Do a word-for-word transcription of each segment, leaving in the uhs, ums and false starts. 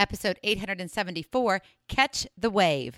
episode eight seventy-four, Catch the Wave.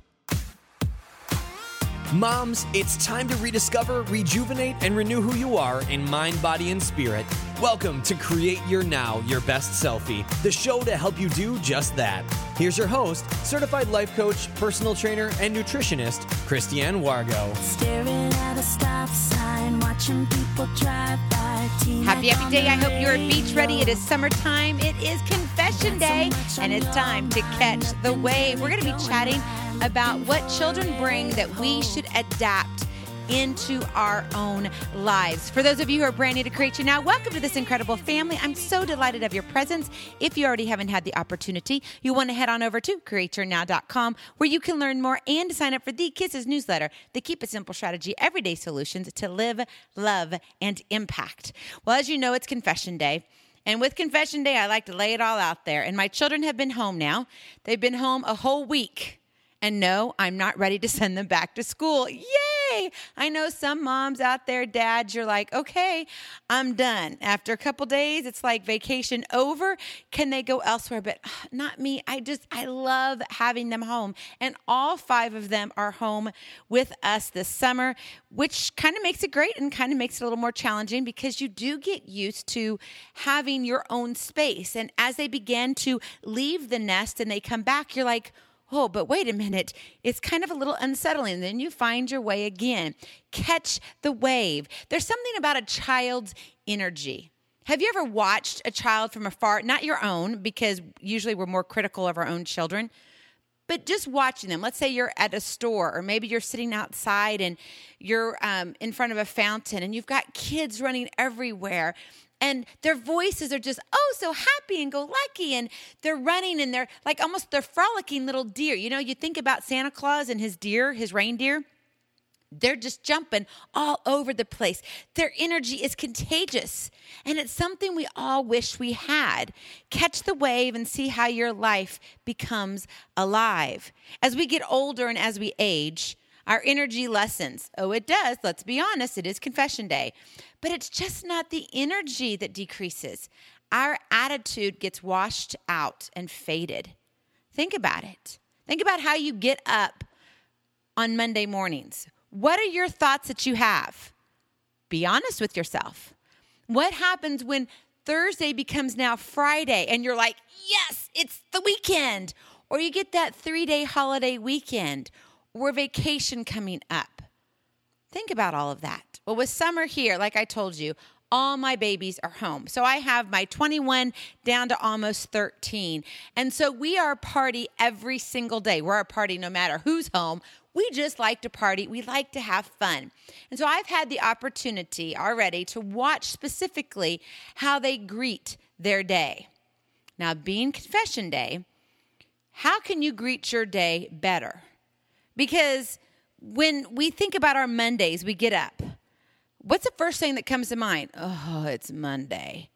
Moms, it's time to rediscover, rejuvenate, and renew who you are in mind, body, and spirit. Welcome to Create Your Now, Your Best Selfie, the show to help you do just that. Here's your host, certified life coach, personal trainer, and nutritionist, Christiane Wargo. Staring at a stop sign, watching people drive by. Happy, happy day. I hope you're beach ready. It is summertime. It is confession day, and it's time to catch the wave. We're going to be chatting about what children bring that we should adapt into our own lives. For those of you who are brand new to Create Your Now, welcome to this incredible family. I'm so delighted of your presence. If you already haven't had the opportunity, you want to head on over to create your now dot com where you can learn more and sign up for the Kisses newsletter, the Keep It Simple Strategy, everyday solutions to live, love, and impact. Well, as you know, it's Confession Day. And with Confession Day, I like to lay it all out there. And my children have been home now. They've been home a whole week. And no, I'm not ready to send them back to school. Yay! I know some moms out there, dads, you're like, okay, I'm done. After a couple days, it's like vacation over. Can they go elsewhere? But not me. I just, I love having them home. And all five of them are home with us this summer, which kind of makes it great and kind of makes it a little more challenging because you do get used to having your own space. And as they begin to leave the nest and they come back, you're like, oh, but wait a minute. It's kind of a little unsettling. Then you find your way again. Catch the wave. There's something about a child's energy. Have you ever watched a child from afar? Not your own, because usually we're more critical of our own children, but just watching them. Let's say you're at a store, or maybe you're sitting outside and you're um, in front of a fountain and you've got kids running everywhere. And their voices are just, oh, so happy and go lucky. And they're running and they're like almost they're frolicking little deer. You know, you think about Santa Claus and his deer, his reindeer. They're just jumping all over the place. Their energy is contagious. And it's something we all wish we had. Catch the wave and see how your life becomes alive. As we get older and as we age, our energy lessens. Oh, it does. Let's be honest. It is Confession Day. But it's just not the energy that decreases. Our attitude gets washed out and faded. Think about it. Think about how you get up on Monday mornings. What are your thoughts that you have? Be honest with yourself. What happens when Thursday becomes now Friday and you're like, yes, it's the weekend. Or you get that three-day holiday weekend or vacation coming up. Think about all of that. Well, with summer here, like I told you, all my babies are home. So I have my twenty-one down to almost thirteen. And so we are a party every single day. We're a party no matter who's home. We just like to party. We like to have fun. And so I've had the opportunity already to watch specifically how they greet their day. Now, being Confession Day, how can you greet your day better? Because when we think about our Mondays, we get up. What's the first thing that comes to mind? Oh, it's Monday.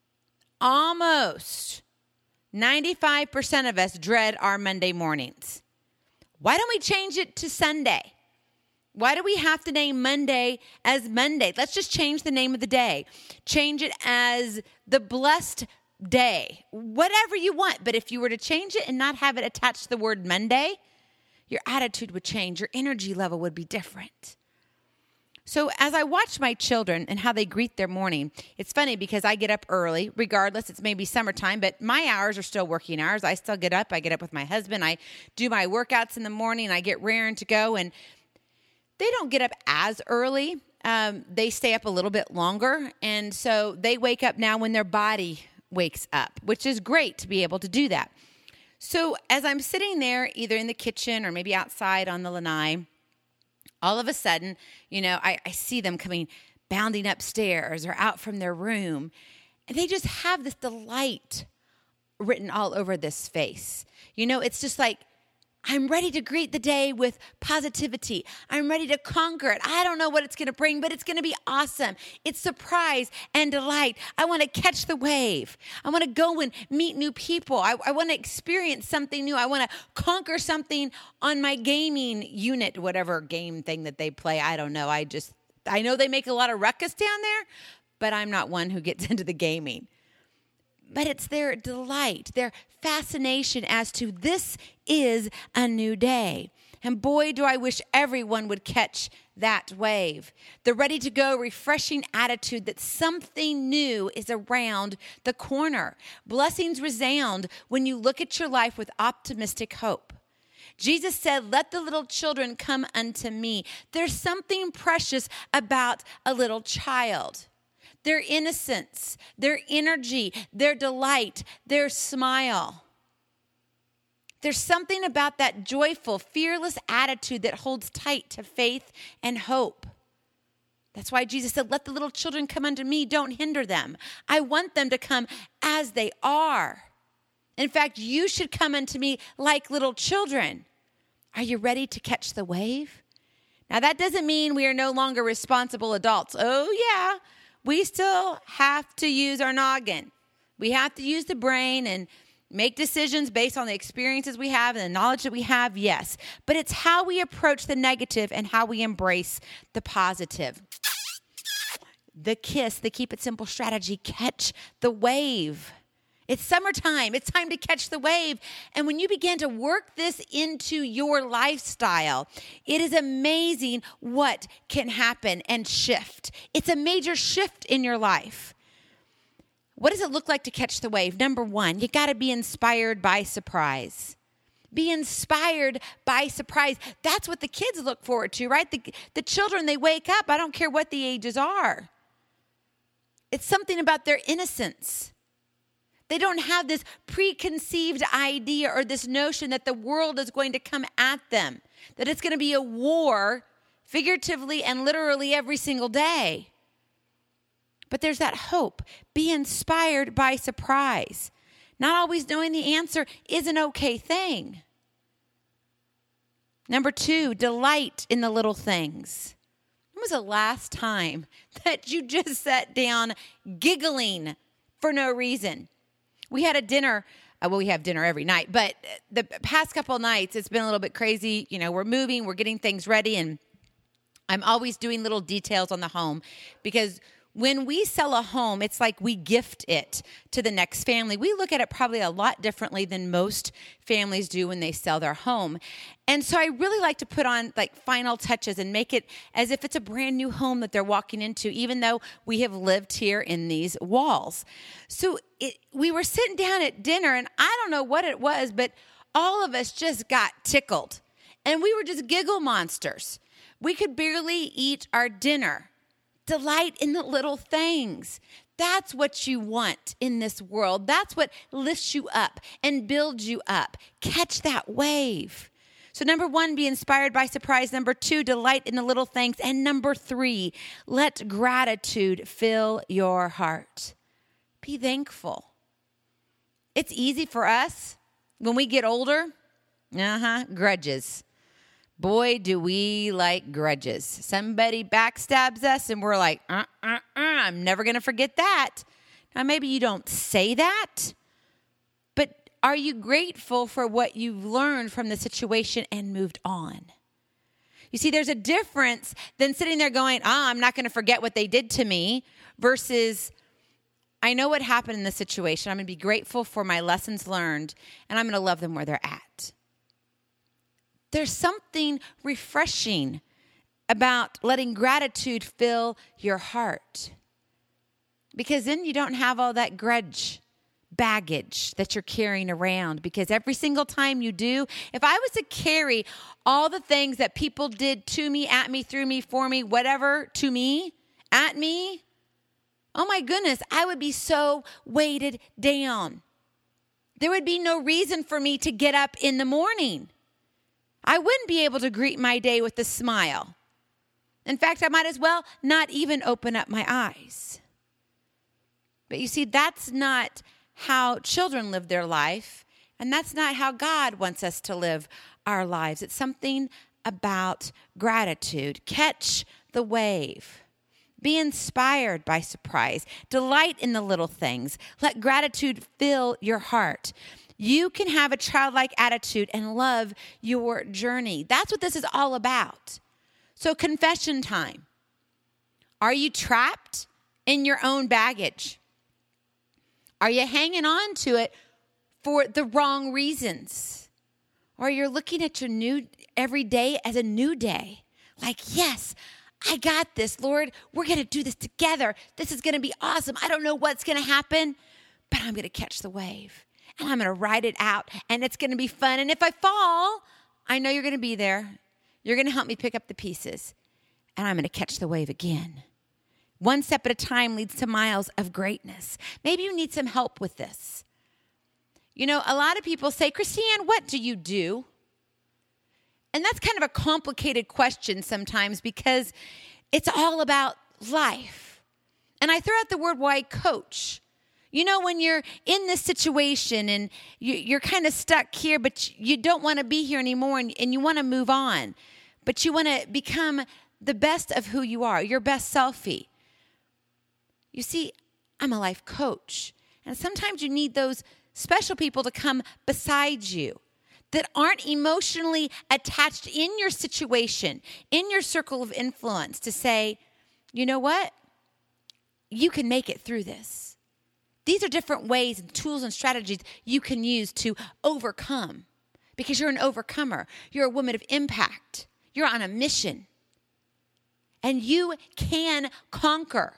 Almost ninety-five percent of us dread our Monday mornings. Why don't we change it to Sunday? Why do we have to name Monday as Monday? Let's just change the name of the day. Change it as the blessed day. Whatever you want. But if you were to change it and not have it attached to the word Monday, your attitude would change. Your energy level would be different. So as I watch my children and how they greet their morning, it's funny because I get up early, regardless, it's maybe summertime, but my hours are still working hours. I still get up. I get up with my husband. I do my workouts in the morning. I get raring to go. And they don't get up as early. Um, they stay up a little bit longer. And so they wake up now when their body wakes up, which is great to be able to do that. So as I'm sitting there, either in the kitchen or maybe outside on the lanai, all of a sudden, you know, I, I see them coming, bounding upstairs or out from their room, and they just have this delight written all over this face. You know, it's just like, I'm ready to greet the day with positivity. I'm ready to conquer it. I don't know what it's going to bring, but it's going to be awesome. It's surprise and delight. I want to catch the wave. I want to go and meet new people. I, I want to experience something new. I want to conquer something on my gaming unit, whatever game thing that they play. I don't know. I just, I know they make a lot of ruckus down there, but I'm not one who gets into the gaming. but it's their delight, their fascination as to this is a new day. And boy, do I wish everyone would catch that wave. The ready-to-go, refreshing attitude that something new is around the corner. Blessings resound when you look at your life with optimistic hope. Jesus said, let the little children come unto me. There's something precious about a little child. Their innocence, their energy, their delight, their smile. There's something about that joyful, fearless attitude that holds tight to faith and hope. That's why Jesus said, let the little children come unto me. Don't hinder them. I want them to come as they are. In fact, you should come unto me like little children. Are you ready to catch the wave? Now, that doesn't mean we are no longer responsible adults. Oh, yeah. We still have to use our noggin. We have to use the brain and make decisions based on the experiences we have and the knowledge that we have, yes. But it's how we approach the negative and how we embrace the positive. The KISS, the Keep It Simple strategy, catch the wave. It's summertime. It's time to catch the wave. And when you begin to work this into your lifestyle, it is amazing what can happen and shift. It's a major shift in your life. What does it look like to catch the wave? Number one, you got to be inspired by surprise. Be inspired by surprise. That's what the kids look forward to, right? The, the children, they wake up. I don't care what the ages are. It's something about their innocence. They don't have this preconceived idea or this notion that the world is going to come at them, that it's going to be a war, figuratively and literally every single day. But there's that hope. Be inspired by surprise. Not always knowing the answer is an okay thing. Number two, delight in the little things. When was the last time that you just sat down giggling for no reason? We had a dinner. Uh, well, we have dinner every night, but the past couple of nights, it's been a little bit crazy. You know, we're moving, we're getting things ready, and I'm always doing little details on the home because when we sell a home, it's like we gift it to the next family. We look at it probably a lot differently than most families do when they sell their home. And so I really like to put on like final touches and make it as if it's a brand new home that they're walking into, even though we have lived here in these walls. So it, we were sitting down at dinner, and I don't know what it was, but all of us just got tickled. And we were just giggle monsters. We could barely eat our dinner. Delight in the little things. That's what you want in this world. That's what lifts you up and builds you up. Catch that wave. So number one, be inspired by surprise. Number two, delight in the little things. And number three, let gratitude fill your heart. Be thankful. It's easy for us when we get older. Uh-huh, grudges. Boy, do we like grudges. Somebody backstabs us and we're like, uh, uh, uh, I'm never going to forget that. Now, maybe you don't say that, but are you grateful for what you've learned from the situation and moved on? You see, there's a difference than sitting there going, ah, oh, I'm not going to forget what they did to me versus I know what happened in the situation. I'm going to be grateful for my lessons learned, and I'm going to love them where they're at. There's something refreshing about letting gratitude fill your heart. Because then you don't have all that grudge baggage that you're carrying around. Because every single time you do, if I was to carry all the things that people did to me, at me, through me, for me, whatever, to me, at me, oh my goodness, I would be so weighted down. There would be no reason for me to get up in the morning. I wouldn't be able to greet my day with a smile. In fact, I might as well not even open up my eyes. But you see, that's not how children live their life, and that's not how God wants us to live our lives. It's something about gratitude. Catch the wave. Be inspired by surprise. Delight in the little things. Let gratitude fill your heart. You can have a childlike attitude and love your journey. That's what this is all about. So confession time. Are you trapped in your own baggage? Are you hanging on to it for the wrong reasons? Or you're looking at your new every day as a new day. Like, yes, I got this, Lord. We're going to do this together. This is going to be awesome. I don't know what's going to happen, but I'm going to catch the wave. And I'm going to ride it out. And it's going to be fun. And if I fall, I know you're going to be there. You're going to help me pick up the pieces. And I'm going to catch the wave again. One step at a time leads to miles of greatness. Maybe you need some help with this. You know, a lot of people say, Christiane, what do you do? And that's kind of a complicated question sometimes because it's all about life. And I throw out the word, well, I coach. You know, when you're in this situation and you, you're kind of stuck here, but you don't want to be here anymore and, and you want to move on, but you want to become the best of who you are, your best selfie. You see, I'm a life coach. And sometimes you need those special people to come beside you that aren't emotionally attached in your situation, in your circle of influence to say, you know what? You can make it through this. These are different ways and tools and strategies you can use to overcome because you're an overcomer. You're a woman of impact. You're on a mission. And you can conquer.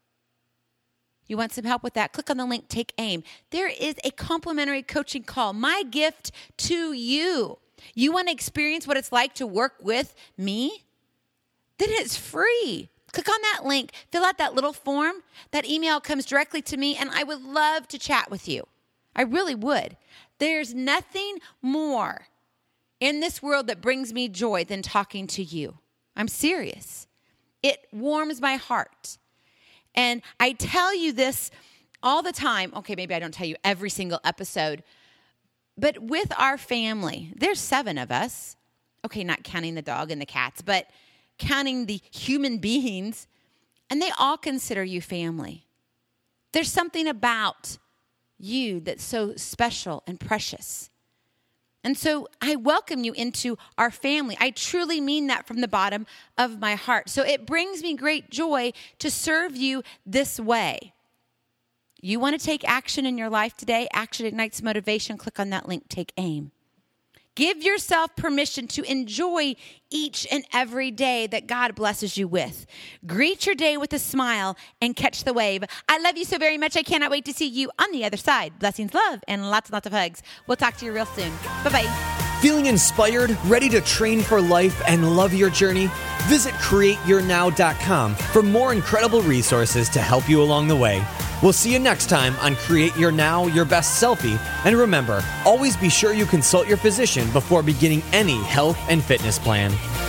You want some help with that? Click on the link, Take Aim. There is a complimentary coaching call, my gift to you. You want to experience what it's like to work with me? Then it's free. Click on that link, fill out that little form. That email comes directly to me, and I would love to chat with you. I really would. There's nothing more in this world that brings me joy than talking to you. I'm serious. It warms my heart. And I tell you this all the time. Okay, maybe I don't tell you every single episode. But with our family, there's seven of us. Okay, not counting the dog and the cats, but counting the human beings. And they all consider you family. There's something about you that's so special and precious. And so I welcome you into our family. I truly mean that from the bottom of my heart. So it brings me great joy to serve you this way. You want to take action in your life today? Action ignites motivation. Click on that link, Take Aim. Give yourself permission to enjoy each and every day that God blesses you with. Greet your day with a smile and catch the wave. I love you so very much. I cannot wait to see you on the other side. Blessings, love, and lots and lots of hugs. We'll talk to you real soon. Bye-bye. Feeling inspired, ready to train for life and love your journey? Visit create your now dot com for more incredible resources to help you along the way. We'll see you next time on Create Your Now, Your Best Selfie. And remember, always be sure you consult your physician before beginning any health and fitness plan.